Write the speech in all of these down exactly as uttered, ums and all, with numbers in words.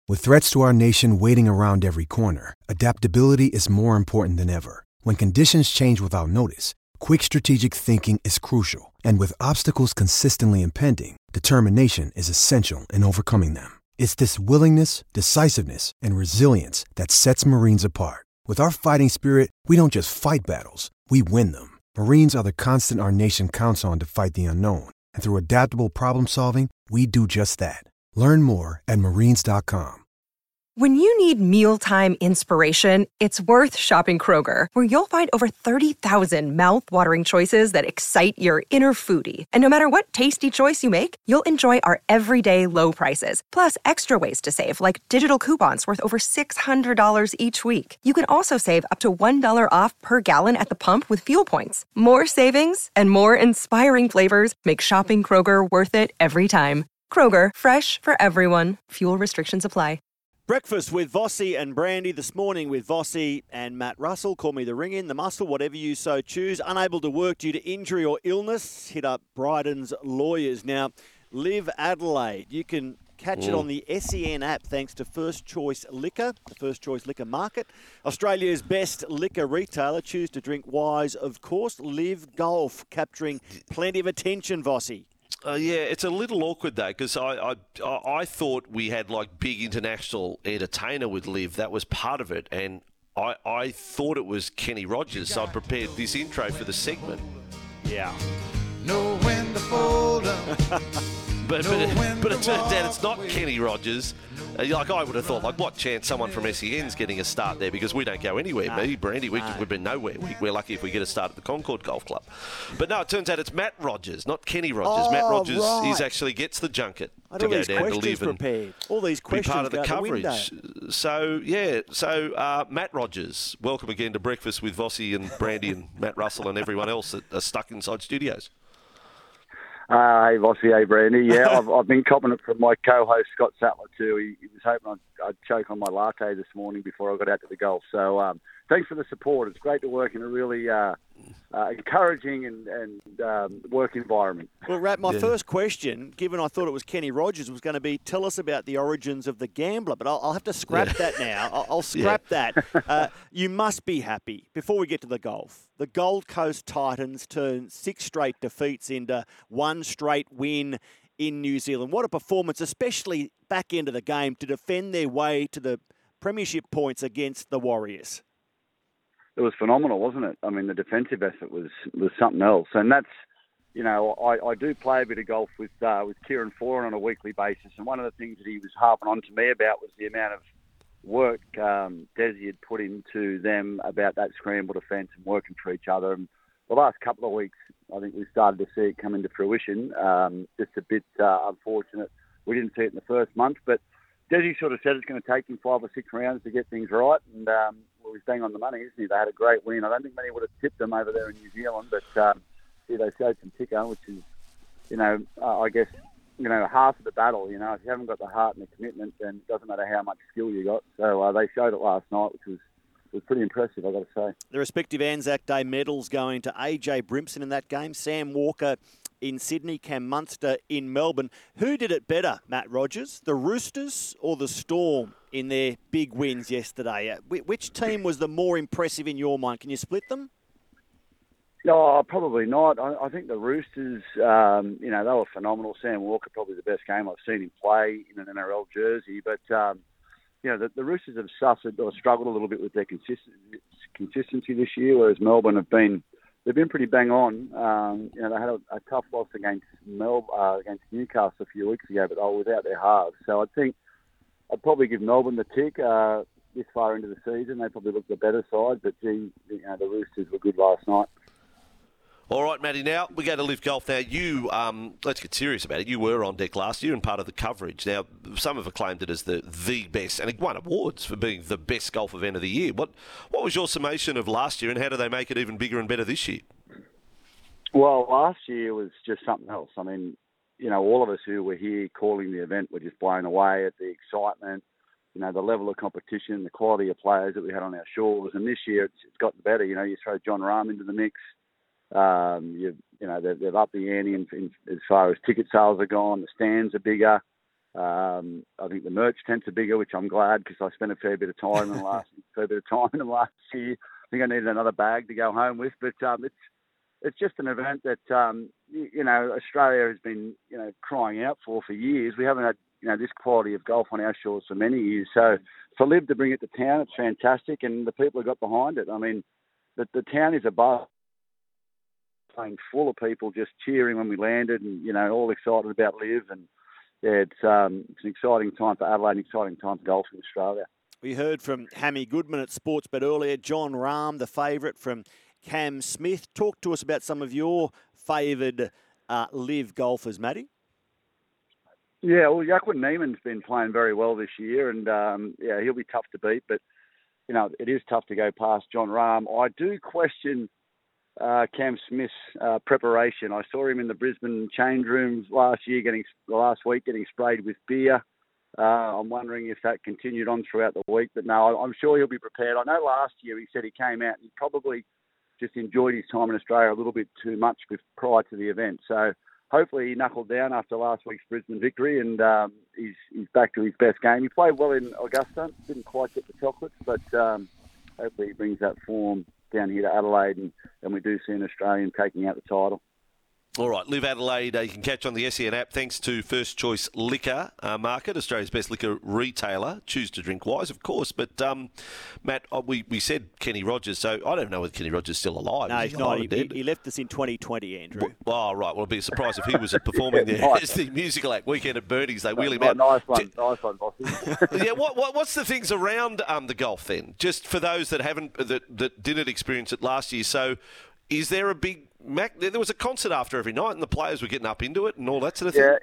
With threats to our nation waiting around every corner, adaptability is more important than ever. When conditions change without notice, quick strategic thinking is crucial. And with obstacles consistently impending, determination is essential in overcoming them. It's this willingness, decisiveness, and resilience that sets Marines apart. With our fighting spirit, we don't just fight battles, we win them. Marines are the constant our nation counts on to fight the unknown. And through adaptable problem solving, we do just that. Learn more at marines dot com. When you need mealtime inspiration, it's worth shopping Kroger, where you'll find over thirty thousand mouth-watering choices that excite your inner foodie. And no matter what tasty choice you make, you'll enjoy our everyday low prices, plus extra ways to save, like digital coupons worth over six hundred dollars each week. You can also save up to one dollar off per gallon at the pump with fuel points. More savings and more inspiring flavors make shopping Kroger worth it every time. Kroger, fresh for everyone. Fuel restrictions apply. Breakfast with Vossi and Brandy this morning with Vossi and Matt Russell. Call me the ring in, the muscle, whatever you so choose. Unable to work due to injury or illness, hit up Bryden's Lawyers. Now, Live Adelaide, you can catch mm. it on the S E N app thanks to First Choice Liquor, the First Choice Liquor Market. Australia's best liquor retailer. Choose to drink wise, of course. Live Golf, capturing plenty of attention, Vossi. Uh, yeah, it's a little awkward though, because I, I I thought we had like big international entertainer with Liv. That was part of it, and I I thought it was Kenny Rogers. So I prepared this intro for the segment. Yeah. Know when to fold up. But, but, it, but it turns out it's not Kenny Rogers. Uh, like I would have thought, like what chance someone from S E N's getting a start there, because we don't go anywhere. No. Me, Brandy, we, No. we've been nowhere. We, we're lucky if we get a start at the Concord Golf Club. But no, it turns out it's Matt Rogers, not Kenny Rogers. Oh, Matt Rogers right. is actually gets the junket I to all go these down to questions Live and prepared. All these be questions part of the go out coverage. window. So yeah, so uh, Matt Rogers, welcome again to Breakfast with Vossi and Brandy and Matt Russell and everyone else that are stuck inside studios. Uh, hey, Vossi, hey, Brandy. Yeah, I've, I've been copping it from my co-host, Scott Sattler, too. He, he was hoping I'd, I'd choke on my latte this morning before I got out to the golf. So um, thanks for the support. It's great to work in a really uh, uh, encouraging and, and um, work environment. Well, Rat, my Yeah. first question, given I thought it was Kenny Rogers, was going to be, tell us about the origins of the Gambler. But I'll, I'll have to scrap Yeah. that now. I'll, I'll scrap that. Uh, you must be happy, before we get to the golf. The Gold Coast Titans turned six straight defeats into one straight win in New Zealand. What a performance, especially back into the game, to defend their way to the premiership points against the Warriors. It was phenomenal, wasn't it? I mean, the defensive effort was, was something else. And that's, you know, I, I do play a bit of golf with uh, with Kieran Foran on a weekly basis. And one of the things that he was harping on to me about was the amount of work um, Desi had put into them about that scramble defence and working for each other. And the last couple of weeks, I think we started to see it come into fruition. Um, just a bit uh, unfortunate we didn't see it in the first month, but Desi sort of said it's going to take him five or six rounds to get things right, and um, well, he's bang on the money, isn't he? They had a great win. I don't think many would have tipped them over there in New Zealand, but um, yeah, they showed some ticker, which is, you know, uh, I guess, you know, half of the battle. You know, if you haven't got the heart and the commitment, then it doesn't matter how much skill you got. So uh, they showed it last night, which was was pretty impressive, I've got to say. The respective Anzac Day medals going to A J Brimson in that game, Sam Walker in Sydney, Cam Munster in Melbourne. Who did it better, Matt Rogers, the Roosters or the Storm in their big wins yesterday? Which team was the more impressive in your mind? Can you split them? No, probably not. I, I think the Roosters, um, you know, they were phenomenal. Sam Walker, probably the best game I've seen him play in an N R L jersey. But, um, you know, the, the Roosters have suffered or struggled a little bit with their consistency, consistency this year, whereas Melbourne have been, they've been pretty bang on. Um, you know, they had a, a tough loss against Mel, uh, against Newcastle a few weeks ago, but they were without their halves. So I think I'd probably give Melbourne the tick. Uh, this far into the season, they probably look the better side, but gee, you know, the Roosters were good last night. All right, Matty, now we go to Live Golf. Now, you, um, let's get serious about it. You were on deck last year and part of the coverage. Now, some have acclaimed it as the the best, and it won awards for being the best golf event of the year. What what was your summation of last year, and how do they make it even bigger and better this year? Well, last year was just something else. I mean, you know, all of us who were here calling the event were just blown away at the excitement, you know, the level of competition, the quality of players that we had on our shores. And this year it's, it's gotten better. You know, you throw John Rahm into the mix. Um, you you know, they've, they've upped the ante in, in, as far as ticket sales are gone. The stands are bigger. Um, I think the merch tents are bigger, which I'm glad because I spent a fair bit of time in the last fair bit of time in the last year. I think I needed another bag to go home with, but um, it's it's just an event that um, you, you know Australia has been you know crying out for for years. We haven't had you know this quality of golf on our shores for many years. So for Liv to bring it to town, it's fantastic, and the people who got behind it. I mean, the the town is a buzz. Playing full of people just cheering when we landed, and you know all excited about Liv, and yeah, it's um, it's an exciting time for Adelaide, an exciting time for golf in Australia. We heard from Hammy Goodman at Sportsbet earlier. John Rahm, the favourite from Cam Smith. Talk to us about some of your favoured uh, Liv golfers, Matty. Yeah, well, Joaquin Niemann's been playing very well this year, and um, yeah, he'll be tough to beat. But you know, it is tough to go past John Rahm. I do question. Uh, Cam Smith's uh, preparation. I saw him in the Brisbane change rooms last year, getting last week, getting sprayed with beer. Uh, I'm wondering if that continued on throughout the week, but no, I'm sure he'll be prepared. I know last year he said he came out and he probably just enjoyed his time in Australia a little bit too much with, prior to the event. So hopefully he knuckled down after last week's Brisbane victory, and um, he's he's back to his best game. He played well in Augusta, didn't quite get the chocolates, but um, hopefully he brings that form down here to Adelaide, and, and we do see an Australian taking out the title. All right, Live Adelaide, uh, you can catch on the S E N app thanks to First Choice Liquor uh, Market, Australia's best liquor retailer. Choose to drink wise, of course. But, um, Matt, uh, we, we said Kenny Rogers, so I don't know whether Kenny Rogers is still alive. No, is he's not. He, he, he left us in twenty twenty, Andrew. Well, oh, right. Well, I'd be surprised if he was performing there nice. as the musical act. Weekend at Bernie's, they wheel him Oh, out. nice one, nice one, bossy. yeah, what, what what's the things around um, the golf then? Just for those that haven't, that, that didn't experience it last year. So, is there a big Mac? There was a concert after every night, and the players were getting up into it and all that sort of yeah. thing.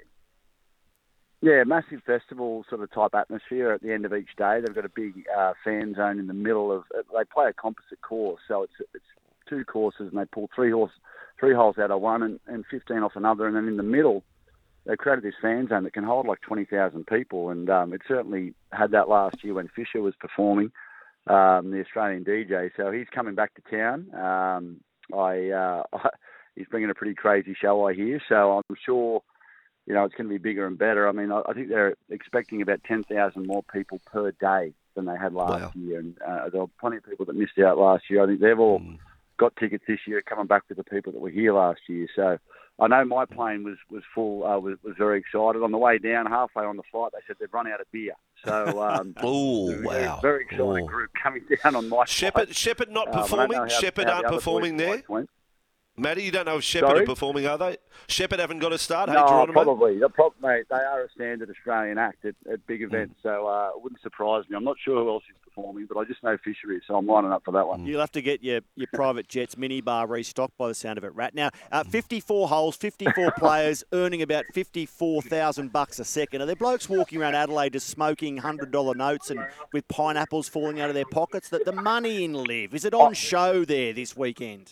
Yeah, massive festival sort of type atmosphere at the end of each day. They've got a big uh, fan zone in the middle of. They play a composite course, so it's it's two courses, and they pull three horse, three holes out of one and, and fifteen off another, and then in the middle, they created this fan zone that can hold like twenty thousand people, and um, it certainly had that last year when Fisher was performing, um, the Australian D J. So he's coming back to town. Um, I, uh, I he's bringing a pretty crazy show, I hear. So I'm sure, you know, it's going to be bigger and better. I mean, I, I think they're expecting about ten thousand more people per day than they had last Wow. year, and uh, there were plenty of people that missed out last year. I think they've all mm. got tickets this year, coming back with the people that were here last year. So I know my plane was was full. Uh, was was very excited. On the way down, halfway on the flight, they said they've run out of beer. So um, oh wow, very exciting Ooh. group coming down on my Shepherd flight. Shepherd not Um, performing. I don't know how- Shepherd how aren't the other performing boys' there. flights went. Matty, you don't know if Shepherd Sorry? are performing, are they? Shepherd haven't got a start. Hey, No, Geronimo? probably. The problem, mate, they are a standard Australian act at, at big events, mm. so uh, it wouldn't surprise me. I'm not sure who else is performing, but I just know Fisher is, so I'm lining up for that one. You'll have to get your, your private jets minibar restocked by the sound of it, Rat. Now, uh, fifty-four holes, fifty-four players, earning about fifty-four thousand bucks a second. Are there blokes walking around Adelaide just smoking one hundred dollar notes and with pineapples falling out of their pockets? That the money in Live, is it on show there this weekend?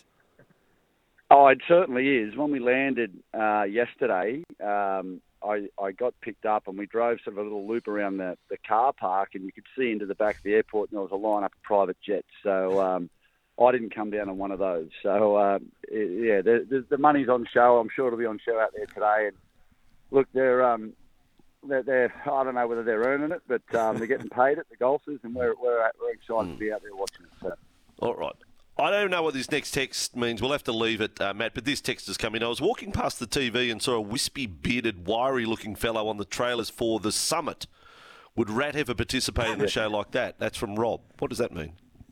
Oh, it certainly is. When we landed uh, yesterday, um, I, I got picked up and we drove sort of a little loop around the, the car park, and you could see into the back of the airport, and there was a line up of private jets. So um, I didn't come down on one of those. So, uh, yeah, the, the, the money's on show. I'm sure it'll be on show out there today. And look, they're, um, they're, they're I don't know whether they're earning it, but um, they're getting paid it, the golfers, and we're, we're, we're excited mm. to be out there watching it. So. All right. I don't know what this next text means. We'll have to leave it, uh, Matt, but this text has come in. I was walking past the T V and saw a wispy-bearded, wiry-looking fellow on the trailers for the Summit. Would Rat ever participate in a show like that? That's from Rob. What does that mean?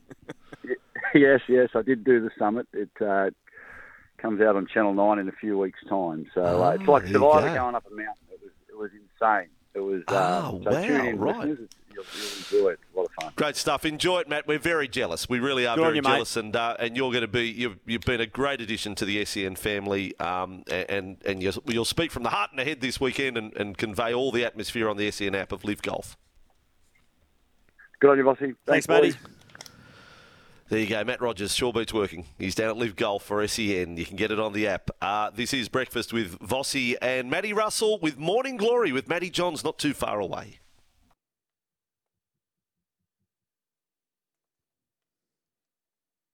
Yes, yes, I did do the Summit. It uh, comes out on Channel nine in a few weeks' time. So uh, oh, it's like Survivor go. going up a mountain. It was, it was insane. It was. Uh, oh, so wow, tune in, right. listeners. You'll, you'll enjoy it. It's a lot of fun. Great stuff. Enjoy it, Matt. We're very jealous. We really are Good on very you, jealous, and uh, and you're going to be you've you've been a great addition to the S E N family, um, and and you'll, you'll speak from the heart and the head this weekend, and, and convey all the atmosphere on the S E N app of Live Golf. Good on you, Bossy. Thanks, Thanks Matty. boys. There you go, Matt Rogers, Shore Beach working. He's down at Live Golf for S E N. You can get it on the app. Uh, this is Breakfast with Vossi and Matty Russell with Morning Glory with Matty Johns not too far away.